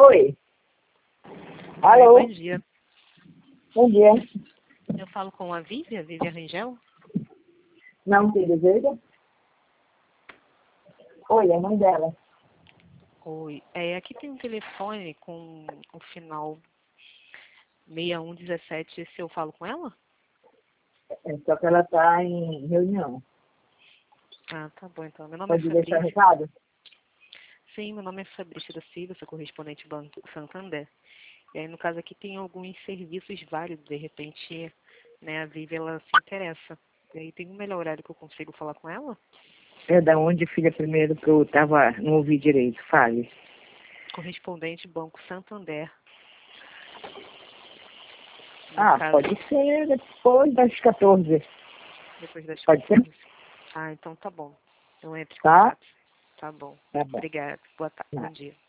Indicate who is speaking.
Speaker 1: Oi.
Speaker 2: Oi,
Speaker 1: Alô?
Speaker 2: bom dia.
Speaker 1: Bom dia.
Speaker 2: Eu falo com a Vivian Rangel?
Speaker 1: Não tem desejo? Oi, é a mãe dela.
Speaker 2: Oi. Aqui tem um telefone com o final 6117. Se eu falo com ela?
Speaker 1: Só que ela está em reunião.
Speaker 2: Ah, tá bom então. Meu nome é
Speaker 1: Pode deixar
Speaker 2: Fabrício.
Speaker 1: recado?
Speaker 2: Sim, meu nome é Fabrício da Silva, sou correspondente Banco Santander. E aí, no caso aqui, tem alguns serviços válidos. De repente, né, a Vivian, ela se interessa. E aí, tem um melhor horário que eu consigo falar com ela?
Speaker 1: É da onde, filha, primeiro que eu não ouvi direito. Fale.
Speaker 2: Correspondente Banco Santander. No
Speaker 1: Ah,
Speaker 2: caso,
Speaker 1: pode ser depois das 14.
Speaker 2: depois das
Speaker 1: Pode ser?
Speaker 2: 14. Ah, então tá bom. Eu entro em
Speaker 1: Tá?
Speaker 2: contato. Tá bom.
Speaker 1: Tá bom.
Speaker 2: Obrigada. Boa tarde. Bom
Speaker 1: Nada.
Speaker 2: dia.